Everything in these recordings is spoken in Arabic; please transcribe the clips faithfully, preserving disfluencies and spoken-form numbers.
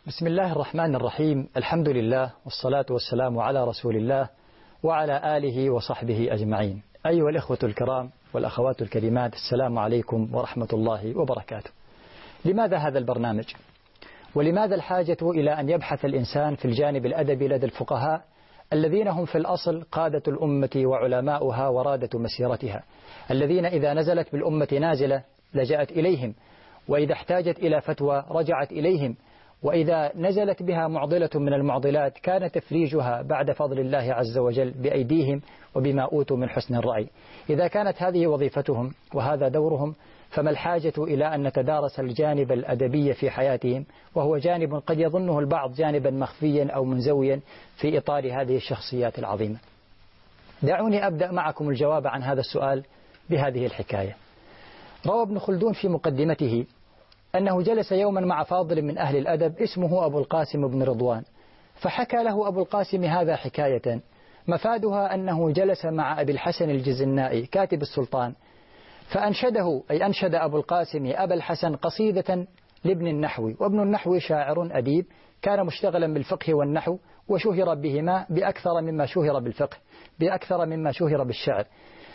بسم الله الرحمن الرحيم. الحمد لله والصلاة والسلام على رسول الله وعلى آله وصحبه أجمعين. أيها الإخوة الكرام والأخوات الكريمات، السلام عليكم ورحمة الله وبركاته. لماذا هذا البرنامج؟ ولماذا الحاجة إلى أن يبحث الإنسان في الجانب الأدبي لدى الفقهاء الذين هم في الأصل قادة الأمة وعلماؤها ورادة مسيرتها، الذين إذا نزلت بالأمة نازلة لجأت إليهم، وإذا احتاجت إلى فتوى رجعت إليهم، وإذا نزلت بها معضلة من المعضلات كان تفريجها بعد فضل الله عز وجل بأيديهم وبما أوتوا من حسن الرأي. إذا كانت هذه وظيفتهم وهذا دورهم، فما الحاجة إلى أن نتدارس الجانب الأدبي في حياتهم، وهو جانب قد يظنه البعض جانبا مخفيا أو منزويا في إطار هذه الشخصيات العظيمة. دعوني أبدأ معكم الجواب عن هذا السؤال بهذه الحكاية. روى ابن خلدون في مقدمته أنه جلس يوما مع فاضل من أهل الأدب اسمه أبو القاسم بن رضوان، فحكى له أبو القاسم هذا حكاية مفادها أنه جلس مع أبي الحسن الجزنائي كاتب السلطان، فأنشده أي أنشد أبو القاسم أبا الحسن قصيدة لابن النحوي، وابن النحوي شاعر أديب كان مشتغلا بالفقه والنحو، وشهر بهما بأكثر مما شهر بالفقه، بأكثر مما شهر بالشعر.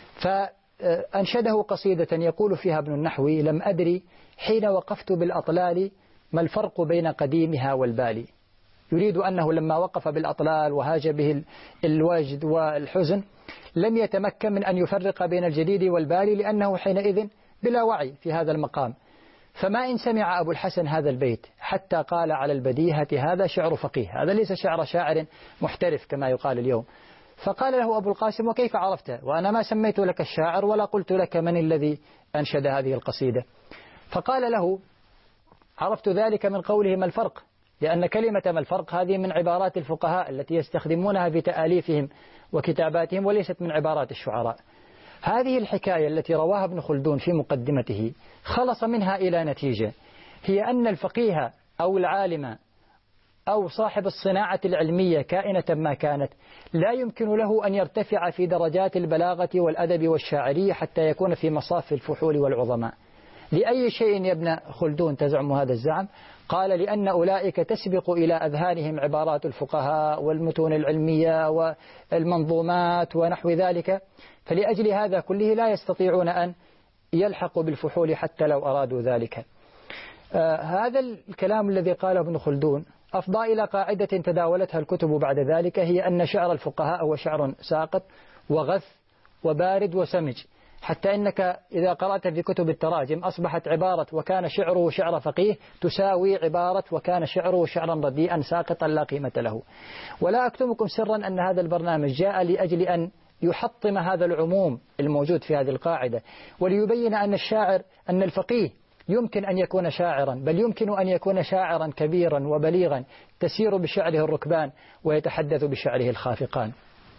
فأنشده قصيدة يقول فيها ابن النحوي: لم أدري حين وقفت بالأطلال ما الفرق بين قديمها والبالي. يريد أنه لما وقف بالأطلال وهاج به الوجد والحزن لم يتمكن من أن يفرق بين الجديد والبالي، لأنه حينئذ بلا وعي في هذا المقام. فما إن سمع أبو الحسن هذا البيت حتى قال على البديهة هذا شعر فقيه، هذا ليس شعر شاعر محترف كما يقال اليوم. فقال له أبو القاسم: وكيف عرفت وأنا ما سميت لك الشاعر ولا قلت لك من الذي أنشد هذه القصيدة؟ فقال له: عرفت ذلك من قوله ما الفرق، لأن كلمة ما الفرق هذه من عبارات الفقهاء التي يستخدمونها في تآليفهم وكتاباتهم، وليست من عبارات الشعراء. هذه الحكاية التي رواها ابن خلدون في مقدمته خلص منها إلى نتيجة، هي أن الفقيه أو العالم أو صاحب الصناعة العلمية كائنة ما كانت لا يمكن له أن يرتفع في درجات البلاغة والأدب والشاعرية حتى يكون في مصاف الفحول والعظماء. لأي شيء يا ابن خلدون تزعم هذا الزعم؟ قال: لأن أولئك تسبق إلى أذهانهم عبارات الفقهاء والمتون العلمية والمنظومات ونحو ذلك، فلأجل هذا كله لا يستطيعون أن يلحقوا بالفحول حتى لو أرادوا ذلك. آه هذا الكلام الذي قاله ابن خلدون أفضى إلى قاعدة تداولتها الكتب بعد ذلك، هي أن شعر الفقهاء هو شعر ساقط وغث وبارد وسمج، حتى إنك إذا قرأت في كتب التراجم أصبحت عبارة وكان شعره شعر فقيه تساوي عبارة وكان شعره شعرا رديئا ساقطا لا قيمة له. ولا أكتمكم سرا أن هذا البرنامج جاء لأجل أن يحطم هذا العموم الموجود في هذه القاعدة، وليبين أن الشاعر أن الفقيه يمكن أن يكون شاعرا، بل يمكن أن يكون شاعرا كبيرا وبليغا تسير بشعره الركبان ويتحدث بشعره الخافقان.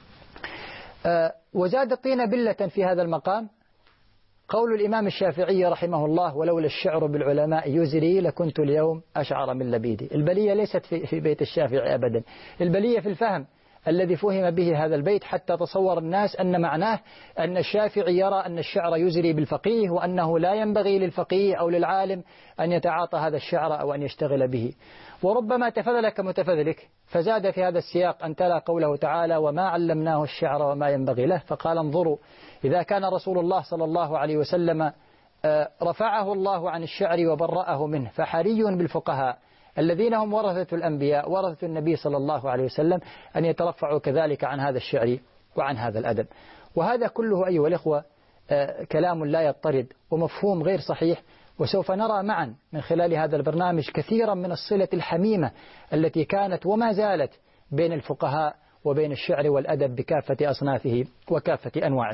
أه وزاد الطين بلة في هذا المقام قول الإمام الشافعي رحمه الله: ولولا الشعر بالعلماء يزري لكنت اليوم أشعر من لبيدي. البلية ليست في, في بيت الشافعي أبدا، البلية في الفهم الذي فهم به هذا البيت، حتى تصور الناس أن معناه أن الشافعي يرى أن الشعر يزري بالفقيه، وأنه لا ينبغي للفقيه أو للعالم أن يتعاطى هذا الشعر أو أن يشتغل به. وربما تفذل كمتفذلك فزاد في هذا السياق أن تلا قوله تعالى: وما علمناه الشعر وما ينبغي له. فقال: انظروا، إذا كان رسول الله صلى الله عليه وسلم رفعه الله عن الشعر وبرأه منه، فحري بالفقهاء الذين هم ورثة الأنبياء ورثة النبي صلى الله عليه وسلم أن يترفعوا كذلك عن هذا الشعر وعن هذا الأدب. وهذا كله أيها الإخوة كلام لا يضطرد ومفهوم غير صحيح، وسوف نرى معا من خلال هذا البرنامج كثيرا من الصلة الحميمة التي كانت وما زالت بين الفقهاء وبين الشعر والأدب بكافة أصنافه وكافة أنواعه.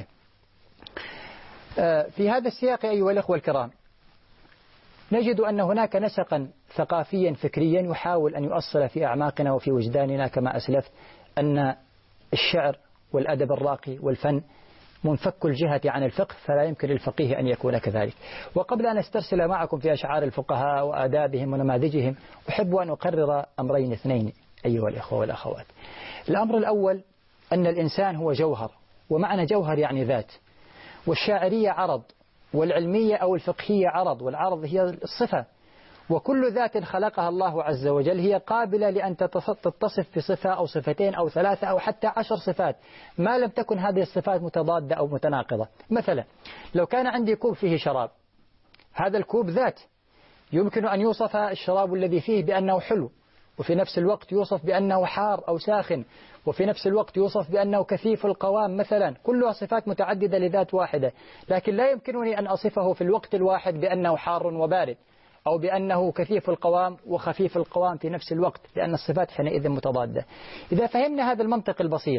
في هذا السياق أيها الإخوة الكرام نجد أن هناك نسقا ثقافيا فكريا يحاول أن يؤصل في أعماقنا وفي وجداننا كما أسلفت أن الشعر والأدب الراقي والفن منفك الجهة عن الفقه، فلا يمكن للفقيه أن يكون كذلك. وقبل أن أسترسل معكم في أشعار الفقهاء وآدابهم ونماذجهم، أحب أن أقرر أمرين اثنين أيها الإخوة والأخوات. الأمر الأول أن الإنسان هو جوهر، ومعنى جوهر يعني ذات، والشاعرية عرض، والعلمية أو الفقهية عرض، والعرض هي الصفة، وكل ذات خلقها الله عز وجل هي قابلة لأن تتصف بصفة أو صفتين أو ثلاثة أو حتى عشر صفات، ما لم تكن هذه الصفات متضادة أو متناقضة. مثلا لو كان عندي كوب فيه شراب، هذا الكوب ذات يمكن أن يوصف الشراب الذي فيه بأنه حلو، وفي نفس الوقت يوصف بأنه حار أو ساخن، وفي نفس الوقت يوصف بأنه كثيف القوام مثلا، كلها صفات متعددة لذات واحدة، لكن لا يمكنني أن أصفه في الوقت الواحد بأنه حار وبارد، أو بأنه كثيف القوام وخفيف القوام في نفس الوقت، لأن الصفات حينئذ متضادة. إذا فهمنا هذا المنطق البسيط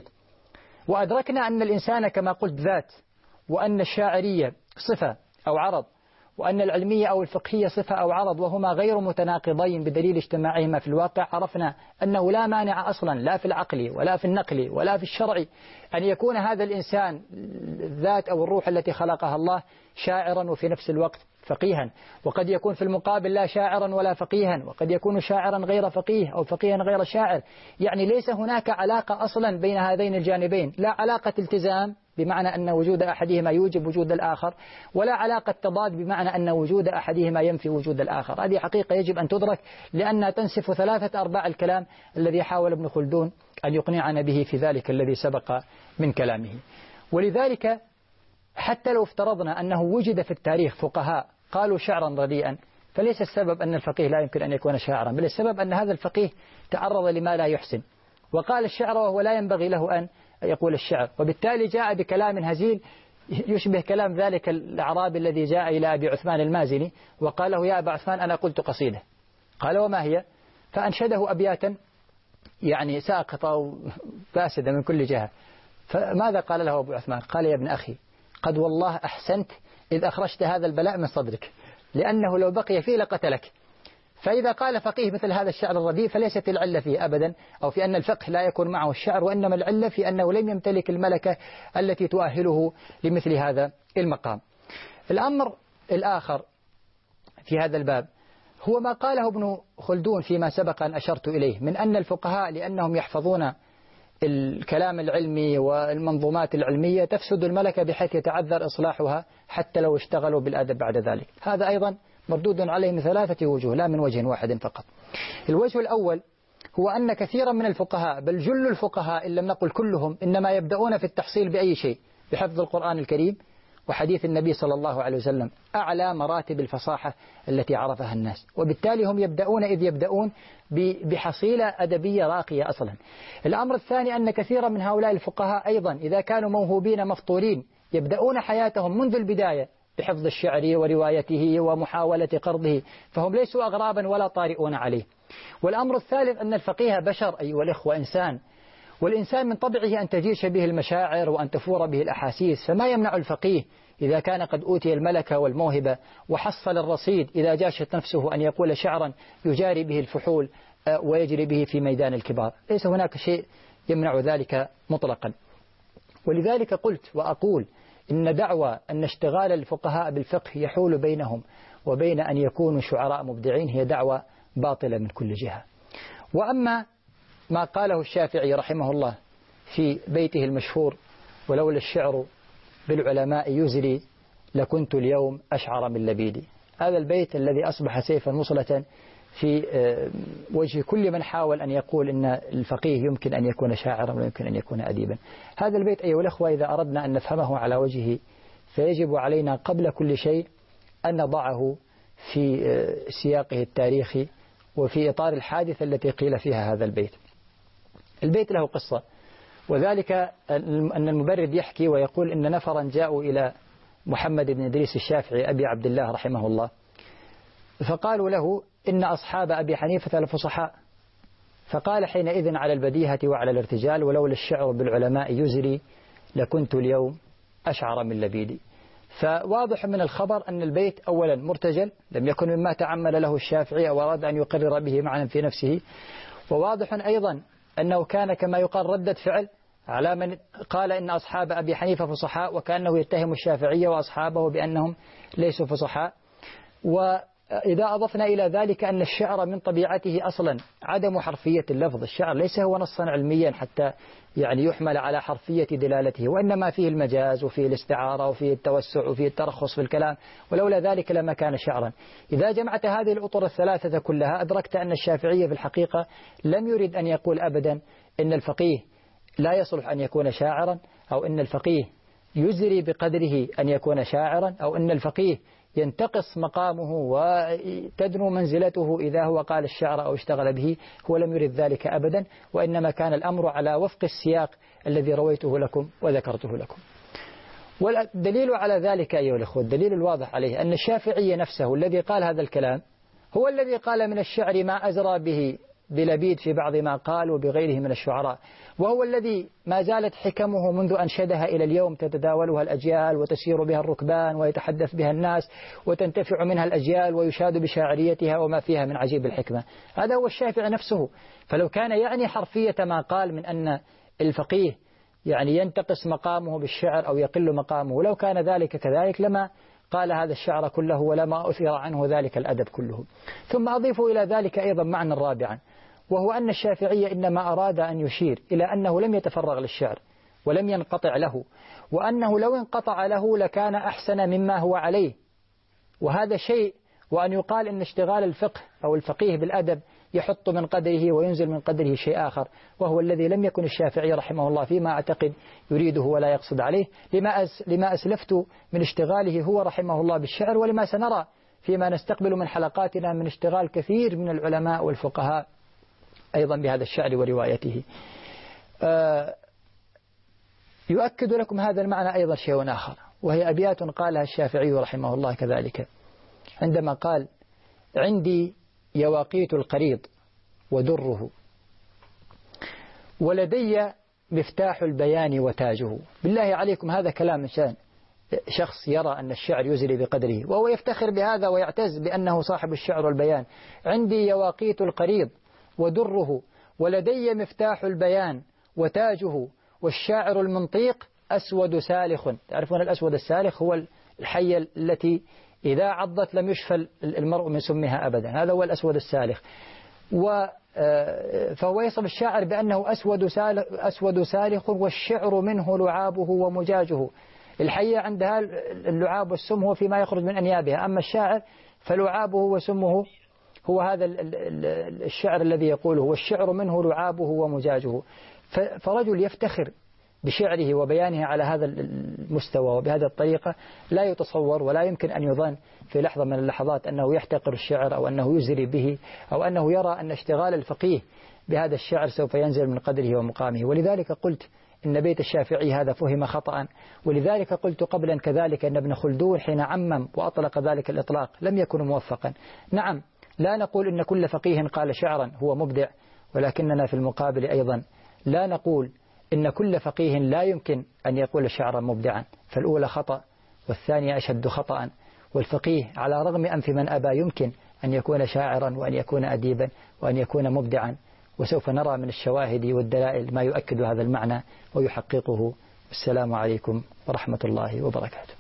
وأدركنا أن الإنسان كما قلت ذات، وأن الشاعرية صفة أو عرض، وأن العلمية أو الفقهية صفة أو عرض، وهما غير متناقضين بدليل اجتماعهما في الواقع، عرفنا أنه لا مانع أصلا لا في العقل ولا في النقل ولا في الشرع أن يكون هذا الإنسان الذات أو الروح التي خلقها الله شاعرا وفي نفس الوقت فقيها، وقد يكون في المقابل لا شاعرا ولا فقيها، وقد يكون شاعرا غير فقيه أو فقيها غير شاعر. يعني ليس هناك علاقة أصلا بين هذين الجانبين، لا علاقة التزام بمعنى أن وجود أحدهما يوجب وجود الآخر، ولا علاقة تضاد بمعنى أن وجود أحدهما ينفي وجود الآخر. هذه حقيقة يجب أن تدرك، لأنها تنسف ثلاثة أرباع الكلام الذي حاول ابن خلدون أن يقنعنا به في ذلك الذي سبق من كلامه. ولذلك حتى لو افترضنا أنه وجد في التاريخ فقهاء قالوا شعرا رديئا، فليس السبب أن الفقيه لا يمكن أن يكون شاعرا، بل السبب أن هذا الفقيه تعرض لما لا يحسن وقال الشعر وهو لا ينبغي له أن يقول الشعر، وبالتالي جاء بكلام هزيل يشبه كلام ذلك الأعرابي الذي جاء إلى أبي عثمان المازني وقال له: يا أبا عثمان أنا قلت قصيدة. قال: وما هي؟ فأنشده أبياتا يعني ساقطة وفاسدة من كل جهة. فماذا قال له أبو عثمان؟ قال: يا ابن أخي قد والله أحسنت إذ أخرجت هذا البلاء من صدرك، لأنه لو بقي فيه لقتلك. فإذا قال فقيه مثل هذا الشعر الرديء فليست العلة فيه أبدا، أو في أن الفقه لا يكون معه الشعر، وإنما العلة في أنه لم يمتلك الملكة التي تؤهله لمثل هذا المقام. الأمر الآخر في هذا الباب هو ما قاله ابن خلدون فيما سبق أن أشرت إليه، من أن الفقهاء لأنهم يحفظون الكلام العلمي والمنظومات العلمية تفسد الملكة بحيث يتعذر إصلاحها حتى لو اشتغلوا بالأدب بعد ذلك. هذا أيضا مردود عليه من ثلاثة وجوه لا من وجه واحد فقط. الوجه الأول هو أن كثيرا من الفقهاء بل جل الفقهاء إن لم نقل كلهم إنما يبدأون في التحصيل بأي شيء؟ بحفظ القرآن الكريم وحديث النبي صلى الله عليه وسلم، أعلى مراتب الفصاحة التي عرفها الناس، وبالتالي هم يبدأون إذ يبدأون بحصيلة أدبية راقية أصلا. الأمر الثاني أن كثيرا من هؤلاء الفقهاء أيضا إذا كانوا موهوبين مفطورين يبدأون حياتهم منذ البداية بحفظ الشعر وروايته ومحاولة قرضه، فهم ليسوا أغرابا ولا طارئون عليه. والأمر الثالث أن الفقيه بشر أيها الإخوة، إنسان، والإنسان من طبعه أن تجيش به المشاعر وأن تفور به الأحاسيس، فما يمنع الفقيه إذا كان قد أوتي الملكة والموهبة وحصل الرصيد إذا جاشت نفسه أن يقول شعرا يجاري به الفحول ويجري به في ميدان الكبار، ليس هناك شيء يمنع ذلك مطلقا. ولذلك قلت وأقول إن دعوى أن اشتغال الفقهاء بالفقه يحول بينهم وبين أن يكونوا شعراء مبدعين هي دعوى باطلة من كل جهة. وأما ما قاله الشافعي رحمه الله في بيته المشهور: ولولا الشعر بالعلماء يزري لكنت اليوم أشعر من لبيدي، هذا البيت الذي أصبح سيفا مصلة في وجه كل من حاول أن يقول إن الفقيه يمكن أن يكون شاعرا ويمكن أن يكون أديبا. هذا البيت أيها الأخوة إذا أردنا أن نفهمه على وجهه فيجب علينا قبل كل شيء أن نضعه في سياقه التاريخي وفي إطار الحادثة التي قيل فيها هذا البيت. البيت له قصة، وذلك أن المبرد يحكي ويقول إن نفرا جاءوا إلى محمد بن إدريس الشافعي أبي عبد الله رحمه الله، فقالوا له: إن أصحاب أبي حنيفة لفصحاء. فقال حينئذ: على البديهة وعلى الارتجال ولولا الشعر بالعلماء يزري لكنت اليوم أشعر من لبيدي. فواضح من الخبر أن البيت أولا مرتجل، لم يكن مما تعمل له الشافعي أو أراد أن يقرر به معنى في نفسه، وواضح أيضا أنه كان كما يقال ردة فعل على من قال إن أصحاب أبي حنيفة فصحاء، وكأنه يتهم الشافعية وأصحابه بأنهم ليسوا فصحاء. إذا أضفنا إلى ذلك أن الشعر من طبيعته أصلا عدم حرفية اللفظ، الشعر ليس هو نصا علميا حتى يعني يحمل على حرفية دلالته، وإنما فيه المجاز وفيه الاستعارة وفيه التوسع وفيه الترخص في الكلام، ولولا ذلك لما كان شعرا. إذا جمعت هذه الأطر الثلاثة كلها أدركت أن الشافعية في الحقيقة لم يرد أن يقول أبدا إن الفقيه لا يصلح أن يكون شاعرا، أو إن الفقيه يزري بقدره أن يكون شاعرا، أو إن الفقيه ينتقص مقامه وتدنو منزلته إذا هو قال الشعر أو اشتغل به. هو لم يرد ذلك أبدا، وإنما كان الأمر على وفق السياق الذي رويته لكم وذكرته لكم. والدليل على ذلك أيها الأخوة، الدليل الواضح عليه أن الشافعي نفسه الذي قال هذا الكلام هو الذي قال من الشعر ما أزرى به بلبيد في بعض ما قال وبغيره من الشعراء، وهو الذي ما زالت حكمه منذ أنشدها إلى اليوم تتداولها الأجيال وتسير بها الركبان ويتحدث بها الناس وتنتفع منها الأجيال ويشاد بشاعريتها وما فيها من عجيب الحكمة. هذا هو الشافعي نفسه. فلو كان يعني حرفية ما قال من أن الفقيه يعني ينتقص مقامه بالشعر أو يقل مقامه، ولو كان ذلك كذلك لما قال هذا الشعر كله ولما أثر عنه ذلك الأدب كله. ثم أضيف إلى ذلك أيضا معنى رابعا، وهو أن الشافعي إنما أراد أن يشير إلى أنه لم يتفرغ للشعر ولم ينقطع له، وأنه لو انقطع له لكان أحسن مما هو عليه. وهذا شيء، وأن يقال إن اشتغال الفقه أو الفقيه بالأدب يحط من قدره وينزل من قدره شيء آخر، وهو الذي لم يكن الشافعي رحمه الله فيما أعتقد يريده ولا يقصد عليه، لما أس لما أسلفت من اشتغاله هو رحمه الله بالشعر، ولما سنرى فيما نستقبل من حلقاتنا من اشتغال كثير من العلماء والفقهاء أيضا بهذا الشعر وروايته. آه يؤكد لكم هذا المعنى أيضا شيء آخر، وهي أبيات قالها الشافعي رحمه الله كذلك عندما قال: عندي يواقيت القريض ودره، ولدي مفتاح البيان وتاجه. بالله عليكم هذا كلام إنسان شخص يرى أن الشعر يزري بقدره وهو يفتخر بهذا ويعتز بأنه صاحب الشعر والبيان. عندي يواقيت القريض ودره، ولدي مفتاح البيان وتاجه، والشاعر المنطيق أسود سالخ. تعرفون الأسود السالخ هو الحية التي إذا عضت لم يشفل المرء من سمها أبدا، هذا هو الأسود السالخ. فهو يصف الشاعر بأنه أسود سالخ, أسود سالخ والشعر منه لعابه ومجاجه. الحية عندها اللعاب والسم هو فيما يخرج من أنيابها، أما الشاعر فلعابه وسمه هو هذا الشعر الذي يقوله، والشعر منه لعابه ومجاجه. فرجل يفتخر بشعره وبيانه على هذا المستوى وبهذه الطريقة لا يتصور ولا يمكن أن يظن في لحظة من اللحظات أنه يحتقر الشعر أو أنه يزري به أو أنه يرى أن اشتغال الفقيه بهذا الشعر سوف ينزل من قدره ومقامه. ولذلك قلت إن بيت الشافعي هذا فهم خطأ، ولذلك قلت قبلا كذلك أن ابن خلدون حين عمم وأطلق ذلك الإطلاق لم يكن موفقا. نعم، لا نقول إن كل فقيه قال شعرا هو مبدع، ولكننا في المقابل أيضا لا نقول إن كل فقيه لا يمكن أن يقول شعرا مبدعا، فالأولى خطأ والثانية أشد خطأ. والفقيه على رغم أنف من أبى يمكن أن يكون شاعرا وأن يكون أديبا وأن يكون مبدعا، وسوف نرى من الشواهد والدلائل ما يؤكد هذا المعنى ويحققه. السلام عليكم ورحمة الله وبركاته.